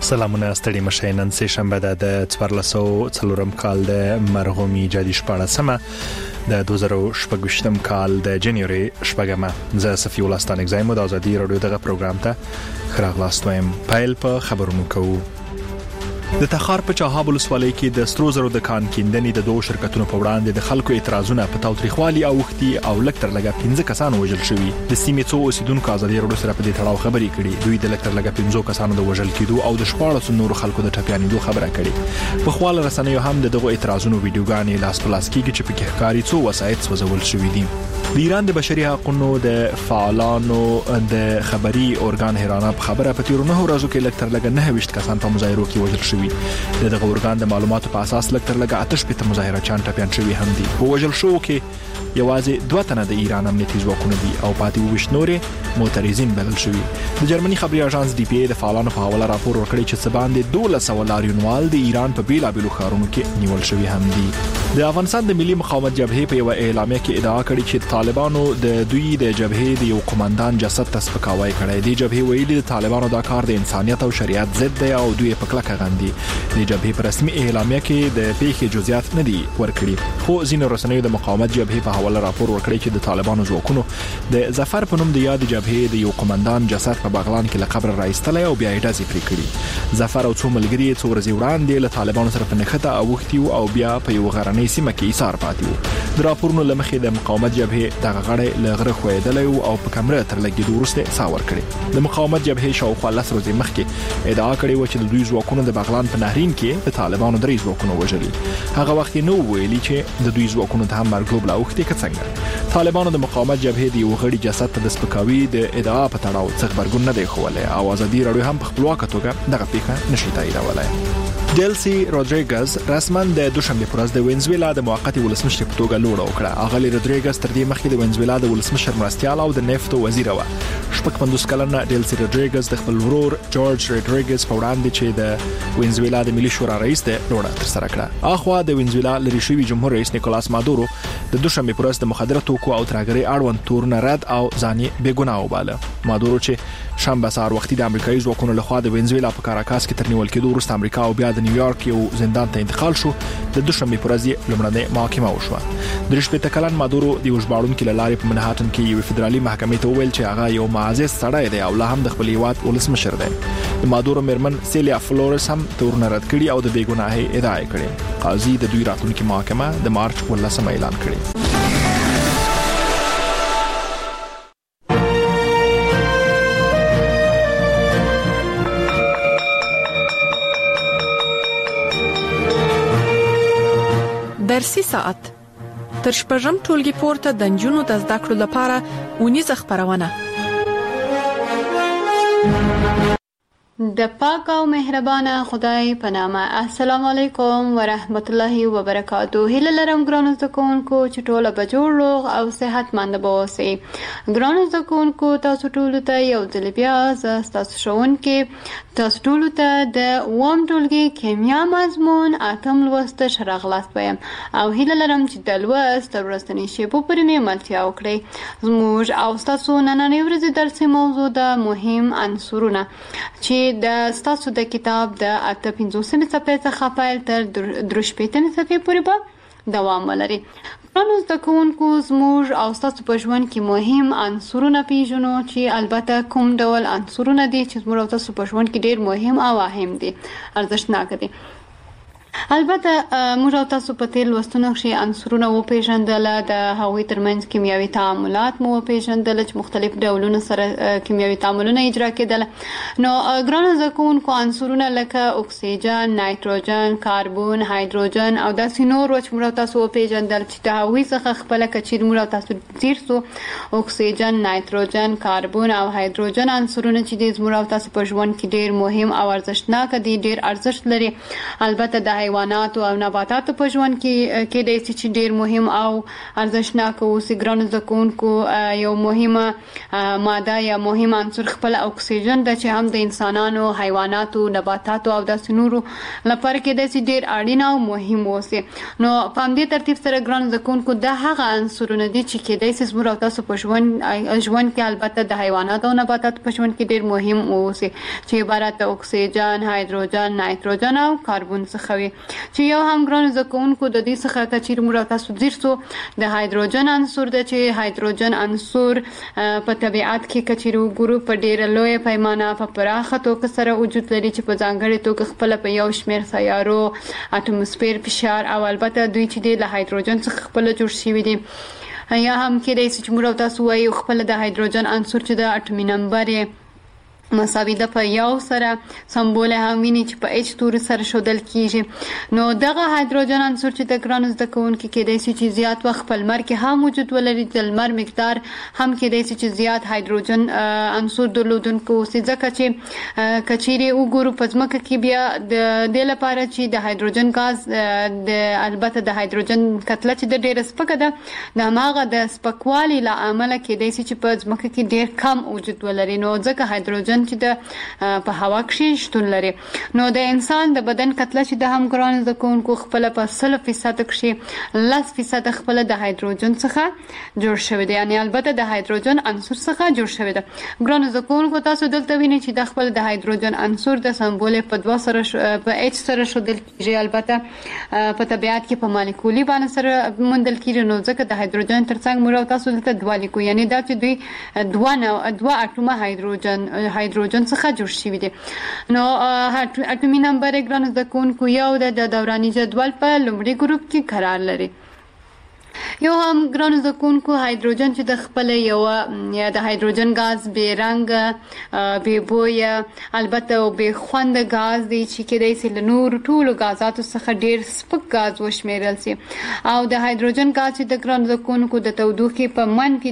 سلامونه ستړي مشه نن سه شنبه د 1404 کال د مرغومي جدي شپاړسمه د 2018 کال د جنوري شپږمه زه صفي ولستان اگزایم د ازادي رادیو دغه پروګرام ته خراغلاستوم پایل په خبرونو کوو. د تخار په چاهاب ولسوالۍ کې د سترو زرو د کان کیندنې د دوه شرکتونو په وړاندې د خلکو اعتراضونه په تاوتریخوالي او وختي او لکتر لګا 15 کسانو وژل شوي. د سیمې څو اوسیدونکو ازادي رادیو سره په دې تړاو خبرې کړي. دوی د لکتر لګا 15 کسانو د وژل کېدو او د 14 نورو خلکو د ټپيانېدو خبره کړي. په خپل رسنیو هم دغه اعتراضونو ویډیوګانې لاس په لاس کېږي چې په کې ښکاري څو وسایط سوځول شوي دي. د ایران د بشري حقوقو د فعالانو د خبري اورګان هرانه په خبره په تیرو 9 ورځو کې لکتر لګا 9 کسان په مظاهرو کې وژل شوي. دغه اورګان د معلوماتو په اساس لکتر لګا 8 مظاهرچیان ټپيان شوي هم دي. په وژل شو کې یوازې 2 تنه د ایران امنیتي ځواکونه دي او پاتې 20 نورې معترضین بلل شوي. د جرمني خبري اژانس دی پی ای د فعالانو په حواله راپور ورکړی چې سباند 12 لاریونوال د ایران په بیلابلو ښارونو کې نیول شوي هم دي. د افغانستان د ملي مقاومت جبهې په یو اعلامیه کې ادعا کړې چې طالبانو د دوی د جبهې د یو قوماندان جسد تسپکاوی کړی دی. جبهې ویلي د طالبانو دا کار د انسانيت او شریعت ضد دی او دوی په کلکه غندي. د جبهې په رسمي اعلامیه کې د پیښې جزئیات نه دي ورکړي، خو ځینو رسنیو د مقاومت جبهې په حواله راپور ورکړی چې د طالبانو ځواکونو د ظفر په نوم د یاد جبهې د یو قوماندان جسد په بغلان کې له قبر راایستل او بیا یې ډزې پرې کړې. ظفر او څو ملګري څو ورځې وړاندې له طالبانو سره په نښته اوختي او بیا په یو غرنۍ سیمه کې ایثار پاتې وو. د راپورونو لمخې د مقاومت جبهې دغه غړي له غره خویدلې او په کمره تر لګیدو وروسته ساور کړي. د مقاومت جبهې شاوخوا 10 ورځې مخکې ادعا کړې و چې د دوی ځواکونو د بغلان په نهرین کې د طالبانو درې ځواکونه وژلي. هغه وخت نو ویلي چې د دوی ځواکونو ته هم مرګوب لا وختي څنګه. طالبانو د مقاومت جبهې د یو غړي جسد ته د سپکاوي د ادعا په تړاو څه خبرګون نه دی خوله او ازادي رادیو هم په خپلواکه توګه دغه پیښه نشي تاییدولای. ډیلسي رودریګز رسما د دوشنبه پر ورځ د وینزویلا د موقتی ولسمشر په توګه لوړ وکړه. اغلی رودریګز تر دې مخکې د وینزویلا د ولسمشر مرستيال او د نفتو وزیر و. 55 کلنه ډیلسي رودریګز د خپل ورور جورج رودریګز په وړاندې چې د وینزویلا د ملي شورا رئیس دی لوړه تر سره کړه. اخوا د وینزویلا لری شوی جمهور رئیس نیکولاس مادورو د دوشنبه پر ورځ د مخدره توکو او ترهګرۍ اړوند تورونه رد او ځاني بېګناه وباله. مادورو چې شنبه سهار وختي د امریکایي ځواکونو لخوا د وینزویلا په کاراکاس کې ترنیول کېدو وروسته امریکا او بیا د نیویارک یو زندان ته انتقال شو. د دوشنبه پر ورځ لومړنۍ محاکمه وشوه. د رشوت کلن مادورو د وژباړونکو لارې په منهاتن کې یو فدرالي محکمې ته وویل چې هغه یو معزز سړی دی او لا هم د خپل هیواد ولسمشر دی. د مادورو مرمن سیلیا فلورس هم تورونه رد کړي او د بېګناهۍ ادعا کړې. قاضي د دوی راتلونکي محاکمه د مارچ 18 اعلان کړې. درسي ساعت تر شپږم ټولګي پورته د نجونو د زده کړو لپاره ونیزه خبرونه. د پاک او مهربانه خدای په نامه. السلام علیکم ورحمت الله وبرکاتہ. هیله لرم ګرانو زده کوونکو چې ټول به جوړ روغ او صحتمند به اوسئ. ګرانو زده کوونکو تاسو ټول ته یو ځل بیا تاسو ښوونکي تاسو ټول ته د اووم ټولګي کیمیا مضمون اتم لوست شراغلاست وایم او هیله لرم چې د لوست ورځنی شیبو پرې مې ملتیا وکړئ. زموږ او تاسو نننۍ ورځې درسي موضوع د مهم عنصرونه چې د ستاسو د کتاب د 58 صفحې څخه پیل تر 3 صفحې پورې به دوام ولري. ګرانو زده کوونکو زموږ او ستاسو په ژوند کې مهم عنصرونه پیژنو چې البته کوم ډول عنصرونه دي چې زموږ او تاسو په ژوند کې ډیر مهم او اهم دي، ارزښتناک دي. البته موږ او تاسو په تیر لوستونو کې عنصرونه وپېژندل، د هغوی ترمنځ کیمیاوي تعاملات مو وپېژندل چې مختلف ډولونو سره کیمیاوي تعاملونه اجرا کېدل. نو ګرانو زده کوونکو عنصرونه لکه اکسیجن، نایتروجن، کاربن، هایدروجن او داسې نور چې موږ او تاسو وپېژندل چې د هغوی څخه خپله که چیرې موږ او تاسو تیر سو اکسیجن، نایتروجن، کاربن او هایدروجن عنصرونه چې دي زموږ او تاسو په ژوند کې ډیر مهم او ارزښتناک دي، ډیر ارزښت لري. البته د حیواناتو او نباتاتو په ژوند کې کېدای شي چې ډېر مهم او ارزښتناک اوسي. ګرانو زده کوونکو یو مهمه ماده یا مهم عنصر خپل اکسیجن ده چې هم د انسانانو، حیواناتو، نباتاتو او داسې نورو لپاره کېدای شي ډېر اړین او مهم اوسي. نو په همدې ترتیب سره ګرانو زده کوونکو دا هغه عنصرونه دي چې کېدای شي زموږ او تاسو په ژوند کې البته د حیواناتو او نباتاتو په ژوند کې ډېر مهم اوسي چې عبارت د اکسیجن، هایدروجن، نایتروجن او کاربن څخه وي. چې یو هم ګرانو زده کوونکو د دې څخه که چیرې موږ او تاسو ځیر سو د هایدروجن عنصر ده چې هایدروجن عنصر په طبیعت کې که چیرې وګورو په ډېره لویه پیمانه په پراخه توګه سره وجود لري چې په ځانګړې توګه خپله په یو شمېر سیارو، اټموسفیر فشار او البته دوی چې دی له هایدروجن څخه خپله جوړ شوي دي. یا هم کېدای شي چې موږ او تاسو وایو خپله د هایدروجن عنصر چې د اټومي نمبر یې مساوي ده په یو سره، سمبول هم ویني چې په اچ توري سره ښودل کیږي. نو دغه هایدروجن عنصر چې د ګرانو زده کوونکو کېدای شي چې زیات وخت په لمر کې هم وجود ولري، د لمر مقدار هم کېدای شي چې زیات هایدروجن عنصر درلودونکو اوسي، ځکه چې که چیرې وګورو په ځمکه کې بیا د دې لپاره چې د هایدروجن ګاز البته د هایدروجن کتله چې د ډېره سپکه ده، د هماغه د سپکوالي له امله کېدای شي چې په ځمکه کې ډېر کم وجود ولري. نو ځکه هایدروجن چې د په هوا کې شتون لري. نو د انسان د بدن کتله چې د هم ګرانو زده کوونکو خپله په 100% کښې 10% خپله د هایدروجن څخه جوړ شوی دی، یعنې البته د هایدروجن عنصر څخه جوړ شوی دی. ګرانو زده کوونکو تاسو دلته وینئ چې د خپل د هایدروجن عنصر د سمبول په 2 سره په اچ سره ښودل کېږي، البته په طبیعت کې په مالیکولي بڼه سره موندل کېږي. نو ځکه د هایدروجن ترڅنګ موږ او تاسو دلته 2 لیکو، یعنې دا چې دوی 2 اټومه هایدروجن څخه جوړ شوي دي. نو اټومي نمبر ګرانو زده کوونکو یو د دوراني جدول په لومړي ګروپ کې قرار لري. یو هم ګرانو زده کوونکو هایدروجن چې د خپله یوه د هایدروجن ګاز بې رنګه، بې بویه، البته او بې خونده ګاز دی چې کېدای شي له نورو ټولو ګازاتو څخه ډېر سپک ګاز وشمېرل شي. او د هایدروجن ګاز چې د ګرانو زده کوونکو د تودوخې په منفي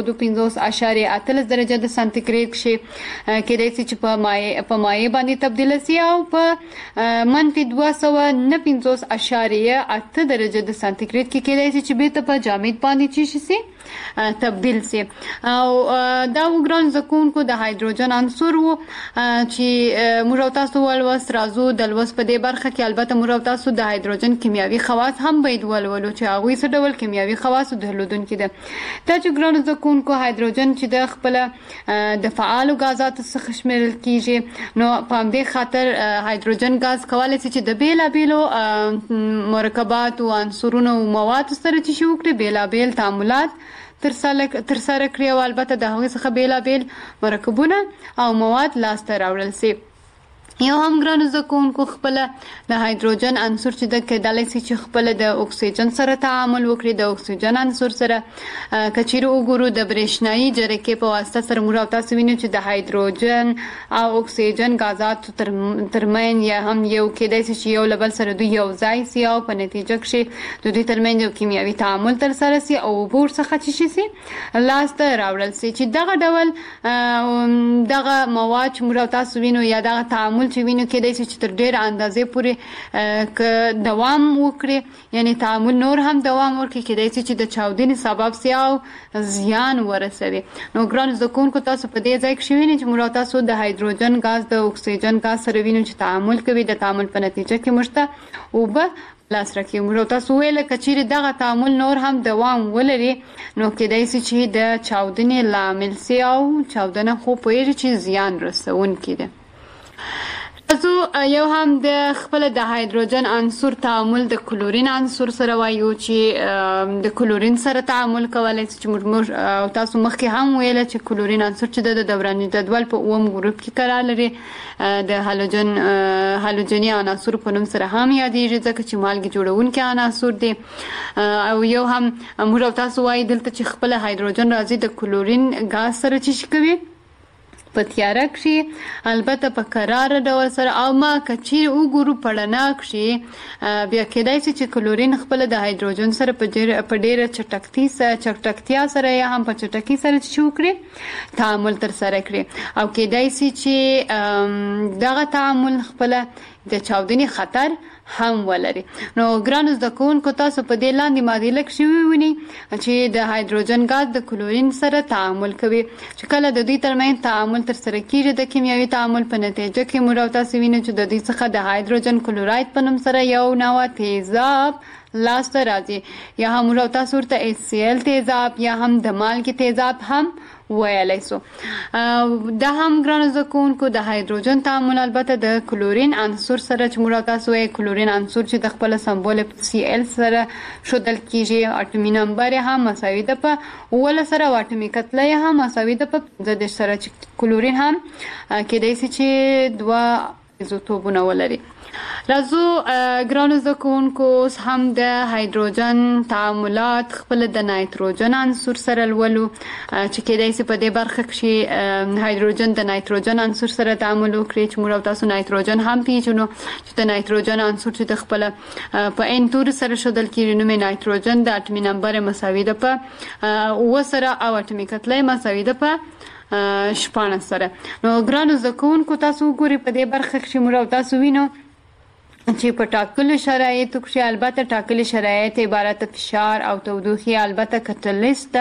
252.8 درجه د سانتیګریډ کښې کېدای شي چې په مایع باندې تبدیله شي او په منفي 259.8 درجه د سانتیګریډ کې کېدای شي چې بیرته په جامد باندې چې شي تبدیل شي. او دا ګرانو زده کوونکو د هایدروجن عنصر و چې موږ او تاسو ولوست. راځو د لوست په دې برخه کې البته موږ او تاسو د هایدروجن کیمیاوي خواص هم باید ولولو چې هغوی څه ډول کیمیاوي خواص درلودونکي ده. دا چې ګرانو زده کوونکو هایدروجن چې د خپله د فعالو ګازاتو څخه شمیرل کیږي، نو په همدې خاطر هایدروجن ګاز کولی شي چې د بېلابېلو مرکباتو، عنصرونو او موادو سره چې شي وکړي بېلابېل تعاملات ترسره کړي او البته د هغوی څخه بېلابېل مرکبونه او مواد لاسته راوړل شي. یو هم ګرانو زده کوونکو خپله د هایدروجن عنصر چې د کېدلی شي چې خپله د اکسیجن سره تعامل وکړي. د اکسیجن عنصر سره که چیرې وګورو د برېښنایي جرقې په واسطه سره موږ او تاسو وینو چې د هایدروجن او اکسیجن ګازاتو ترمنځ یا هم یو کېدای شي چې یو له بل سره دوی یو ځای شي او په نتیجه کښې د دوی ترمنځ یو کیمیاوي تعامل ترسره شي او اوبه ورڅخه چې شي لاسته راوړل شي چې دغه ډول دغه مواد چې موږ او تاسو وینو یا دغه تعامل چې وینو کېدای شي چې تر ډېره اندازې پورې دوام وکړي، یعنې تعامل نور هم دوام وکړي، کېدای شي چې د چاودنې سبب شي او زیان ورسوي. نو ګرانو زده کوونکو تاسو په دې ځای کښې وینئ چې موږ او تاسو د هایدروجن ګاز د اکسیجن ګاز سره وینو چې تعامل کوي. د تعامل په نتیجه کې موږ ته اوبه لاس راکوي. موږ او تاسو ویله که چیرې دغه تعامل نور هم دوام ولري نو کېدای شي چې د چاودنې لامل شي او چاودنه خو پوهېږي چې زیان رسونکې ده. زو یو هم د خپل د هایدروجن عنصر تعامل د کلورین عنصر سره وایو چې د کلورین سره تعامل کولای شي چې موږ تاسو مخکې هم ویل چې کلورین عنصر چې د دوراني جدول په 9 ګروپ کې قرار لري، د هالوجني عناصر په نوم سره هم یادېږي ځکه چې مالګې جوړونکي عناصر دي. او یو هم موږ تاسو وایي دلته چې خپل هایدروجن راځي د کلورین ګاز سره چې کوي په تیاره کښې، البته په قراره ډول سره. او ما که چیرې وګورو په رڼا کښې بیا کېدای شي چې کلورین خپله د هایدروجن سره په ډېره چټکتیا سره یا هم په چټکۍ سره چې وکړي تعامل ترسره کړي او کېدای شي چې دغه تعامل خپله د چاودنې خطر هم ولري. نو ګرانو زده کوونکو تاسو په دې لاندې معادله کې ووینئ چې د هایدروجن ګاز د کلورین سره تعامل کوي چې کله د دوی ترمنځ تعامل ترسره کیږي د کیمیاوي تعامل په نتیجه کې موږ او تاسو وینو چې د دوی څخه د هایدروجن کلوراید په نوم سره یو نوع تیزاب لاسته راځي یا هم موږ او تاسو ورته HCl تیزاب یا هم د مالګې تیزاب هم ویلی سو. دا هم ګرانو زده کوونکو د هایدروجن تعامل البته د کلورین عنصر سره چې موږ تاسو وایي کلورین عنصر چې د خپل سمبول Cl سره ښودل کیږي اټومي نمبر یې هم مساوي ده په 11 سره او اټومي کتله یې هم مساوي ده په 15 سره چې کلورین هم کېدای شي چې 2 ایزوټوپونه ولري. راځو ګرانو زده کوونکو اوس هم د هایدروجن تعاملات خپل د نایتروجن عنصر سره لولو چې کېدای شي په دې برخه کې هایدروجن د نایتروجن عنصر سره تعامل وکړي چې موږ تاسو نایتروجن هم پیژنو چې د نایتروجن عنصر چې د خپل په ان تور سره شودل کېږي نو نایتروجن د اټومي نمبر مساوي ده په 9 سره او اټومي کتله مساوي ده په 14 سره. نو ګرانو زده کوونکو تاسو وګورئ په دې برخه کې موږ تاسو وینو چې په ټاکلو شرایطو کې البته ټاکلي شرایط عبارت فشار او تودوخه البته کټلیست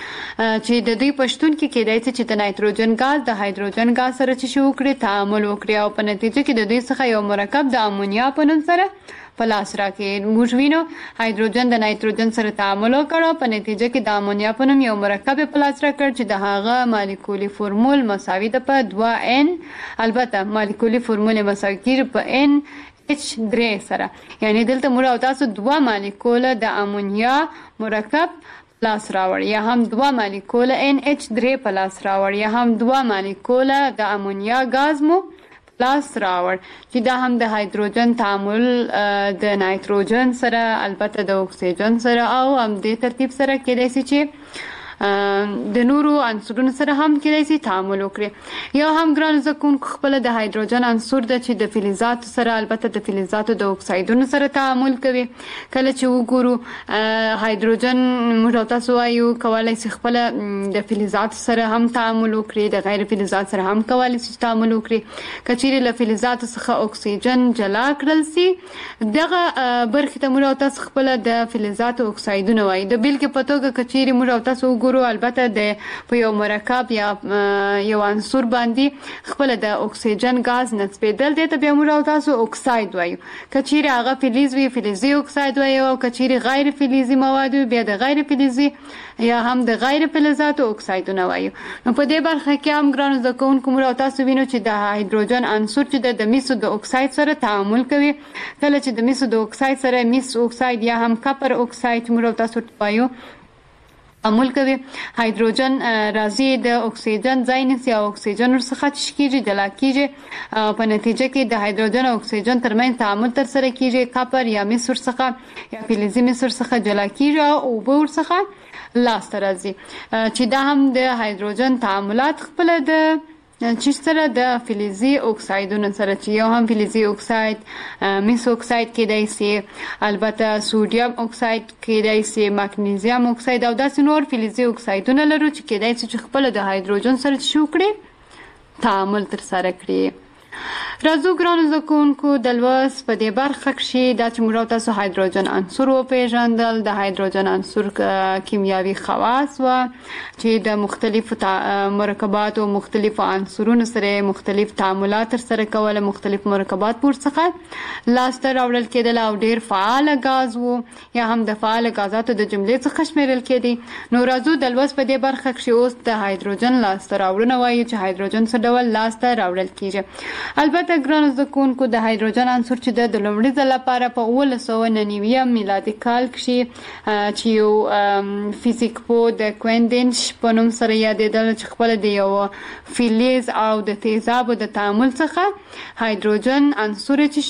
چې د دوی پښتون کې کېدای شي چې د نایتروجن ګاز د هایدروجن ګاز سره چې شو کړي تعامل وکړي او په نتیجه کې د دوی څخه یو مرکب د امونیا په نوم سره په لاس راکړي. موږ وینو هایدروجن د نایتروجن سره تعامل وکړ په نتیجه کې د امونیا په نوم یو مرکب په لاس راکړ چې د هغه مالیکولي فورمول مساوي ده په 2n البته مالیکولي فورمول مساوي کیږي په n H3 سره یعنی دلته موږ او تاسو 2 مالیکول د امونیا مرکب پلاس راوړ یا هم 2 مالیکول NH3 پلاس راوړ یا هم 2 مالیکول د امونیا غاز مو پلاس راوړ چې دا هم د هایدروجن تعامل د نایتروجن سره البته د اکسیجن سره او هم د ترتیب سره کېدای شي چې د نورو عنصرونو سره هم کېدای شي تعامل وکړي. یا هم ګرانو زده کوونکو خپل د هایدروجن عنصر د چې د فلزاتو سره البته د فلزاتو د اکسایدونو سره تعامل کوي. کله چې وګورو هایدروجن موږ تاسو وایو کولای شي خپل د فلزاتو سره هم تعامل وکړي د غیر فلزات سره هم کولای شي تعامل وکړي. کچېرې له فلزاتو څخه اکسیجن جلا کړل شي دغه برخې ته موږ تاسو خپل د فلزاتو اکسایدونه وایي. د بیلګې په توګه کچېرې موږ تاسو البته د په یو مرکب یا یو عنصر باندې خپل د اکسیجن غاز نسبېدل دي ته بیا موږ تاسو اکساید وایو. کچېرې هغه فلز وي فلزي اکساید وایو او کچېرې غیر فلزي مواد بیا د غیر فلزي یا هم د غیر فلزاتو اکسایدونه وایو. نو په دې برخه کې هم ګرانو زده کوونکو موږ تاسو وینو چې د هایدروجن عنصر چې د میسو د اکساید سره تعامل کوي کله چې د میسو د اکساید سره میس اکساید یا هم کپر اکساید موږ تاسو وایو تعامل کوي هایدروجن راځي د اکسیجن ځای نیسي او اکسیجن ورڅخه تشکیږي جلا کیږي په نتیجه کې د هایدروجن او اکسیجن ترمنځ تعامل ترسره کیږي کاپر یا مس ورڅخه یا فلزي مس ورڅخه جلا کیږي او اوبه ورڅخه لاسته راځي چې دا هم د هایدروجن تعاملات خپل د چې سره د فلزي اکسایدونو سره چې یو هم فلزي اکساید مس اکساید کېدای شي البته سوډیم اکساید کېدای شي مګنیزیم اکساید او داسې نور فلزي اکسایدونه لرو چې کېدای شي چې خپل د هایدروجن سره شو کړي تعامل ترسره کړي. راځو ګرانو زده کوونکو د لوست په دې برخه کې دا چې موږ تاسو هایدروجن عنصر وپېژندل د هایدروجن عنصر کیمیاوي خواص و چې د مختلفو مرکبات او مختلفو عنصرونو سره مختلف تعاملات ترسره کول مختلف مرکبات ورڅخه لاسته راوړل کېدل او ډېر فعال غاز وو یا هم د فعال غازاتو د جملې څخه شمیرل کېدي. نو راځو د لوست په دې برخه کې اوس د هایدروجن لاسته راوړنه وایو چې هایدروجن څه ډول لاسته راوړل کېږي. البته ګرانو زده کوونکو د هایدروجن عنصر چې د لومړي ځل لپاره په 1999 میلادي کال کې چې یو فزیک پو د کویندینش په نوم سره یادېدل چې خپل د یو فلز او د تیزابو د تعامل څخه هایدروجن عنصر چې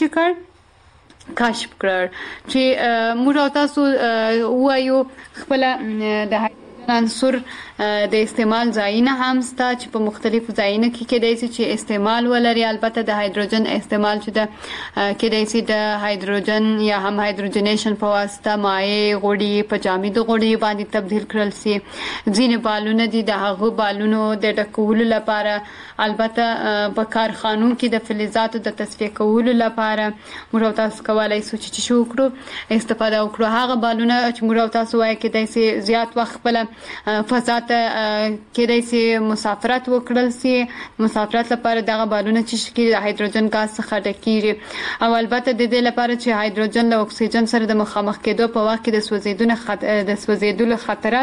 شکر کشف کړ چې موږ تاسو وایو خپل د عنصر د استعمال ځایونه هم شته چې په مختلفو ځایونو کې کېدای شي چې استعمال ولري. البته د هایدروجن استعمال چې د کېدای شي د هایدروجن یا هم هایدروجنیشن په واسطه مایع غوړي په جامد غوړي باندې تبدیل کړل شي. ځینې بالونه دي د هغو بالونو د ډکولو لپاره البته په کارخانو کې د فلزاتو د تصفیه کولو لپاره موږ تاسو کولای شو چې شو وکړو استفاده وکړو. هغه بالونه چې موږ تاسو وایي کېدای شي زیات وخت خپل فضا ته کېدای شي مسافرت وکړل شي. مسافرت لپاره دغه بالونه چې د هایدروجن ګاز څخه ډکیږي او البته د دې لپاره چې هایدروجن له اکسیجن سره د مخامخ کېدو په وخت کې د سوځیدلو خطر